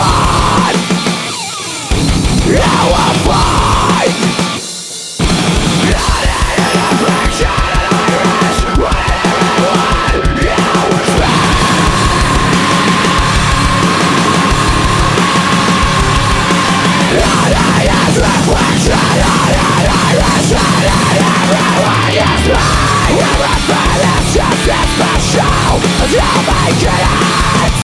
find, you will find an affection and Irish with everyone you respect. It is reflection on an Irish and everyone you respect. Everything is just as special as you make it.